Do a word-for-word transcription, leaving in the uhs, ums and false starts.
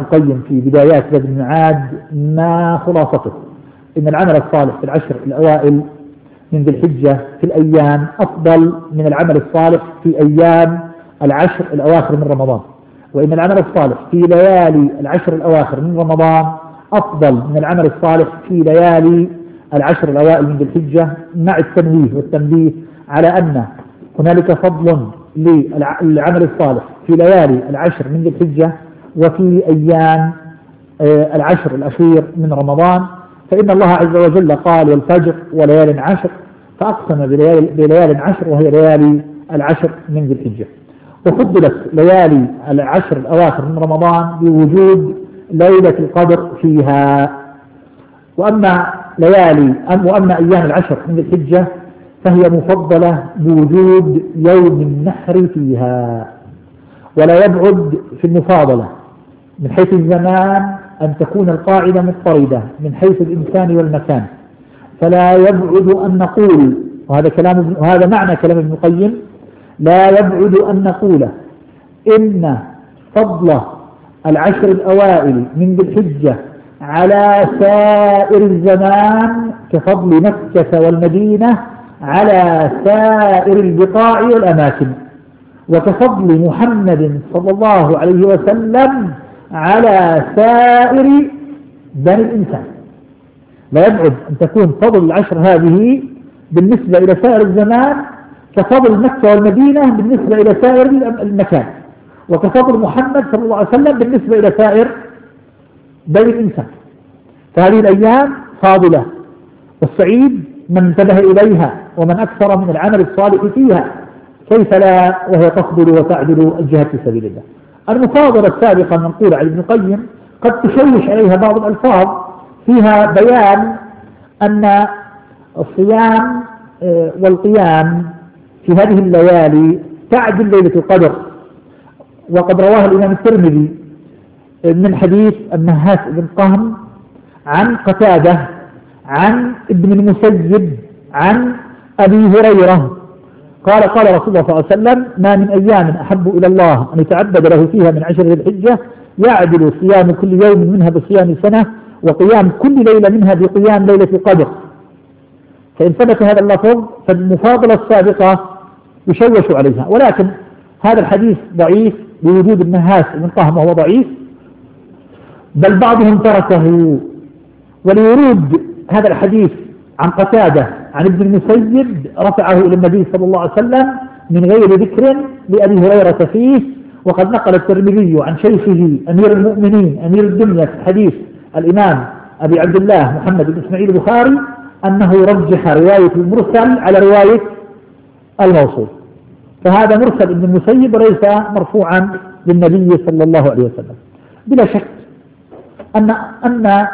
القيم في بدايات زاد المعاد ما خلاصته؟ إن العمل الصالح في العشر الأوائل من ذي الحجة في الأيام أفضل من العمل الصالح في أيام العشر الأواخر من رمضان، وإن العمل الصالح في ليالي العشر الأواخر من رمضان أفضل من العمل الصالح في ليالي العشر الأوائل من ذي الحجة، مع التنويه والتنبيه على أن هنالك فضل للعمل الصالح في ليالي العشر من ذي الحجة وفي أيام العشر الأخير من رمضان، فإن الله عز وجل قال والفجر وليال عشر، فأقسم بليال عشر وهي ليالي العشر من ذي الحجة. وفضلت ليالي العشر الأواخر من رمضان بوجود ليلة القدر فيها، وأما ليالي وأما أيام العشر من ذي الحجة فهي مفضلة بوجود يوم النحر فيها. ولا يبعد في المفاضلة من حيث الزمان أن تكون القاعدة مضطردة من حيث الإمكان والمكان، فلا يبعد أن نقول، وهذا كلام وهذا معنى كلام ابن القيم، لا يبعد أن نقول إن فضل العشر الأوائل من ذي الحجة على سائر الزمان كفضل مكة والمدينة على سائر البقاع والأماكن، وكفضل محمد صلى الله عليه وسلم على سائر بني الإنسان. لا يبعد أن تكون فضل العشر هذه بالنسبة إلى سائر الزمان كفضل مكة والمدينة بالنسبة إلى سائر المكان، وكفضل محمد صلى الله عليه وسلم بالنسبة إلى سائر بني الإنسان. فهذه الأيام فاضلة، والسعيد من انتبه إليها ومن أكثر من العمل الصالح فيها، كيف لا وهي تفضل وتعدل الجهاد في سبيل الله. المفاضلة السابقة المنقولة عن ابن القيم قد تشوش عليها بعض الألفاظ فيها بيان أن الصيام والقيام في هذه الليالي تعدل ليلة القدر. وقد رواه الإمام الترمذي من حديث النهاس بن قهم عن قتادة عن ابن المسيب عن أبي هريرة قال قال رسول الله صلى الله عليه وسلم: ما من أيام أحب إلى الله أن يتعبد له فيها من عشر ذي الحجة يعدل صيام كل يوم منها بصيام سنة، وقيام كل ليلة منها بقيام ليلة القدر. فإن ثبت هذا اللفظ فالمفاضلة السابقة يشوش عليها، ولكن هذا الحديث ضعيف بوجود النهاس من قهم وهو ضعيف، بل بعضهم تركه. ولورود هذا الحديث عن قتادة عن ابن المسيب رفعه إلى النبي صلى الله عليه وسلم من غير ذكر لأبي هريرة فيه. وقد نقل الترمذي عن شيخه أمير المؤمنين أمير الدنيا في حديث الإمام أبي عبد الله محمد بن إسماعيل البخاري أنه رجح رواية المرسل على رواية الموصول، فهذا مرسل ابن المسيب وليس مرفوعا للنبي صلى الله عليه وسلم. بلا شك أن أن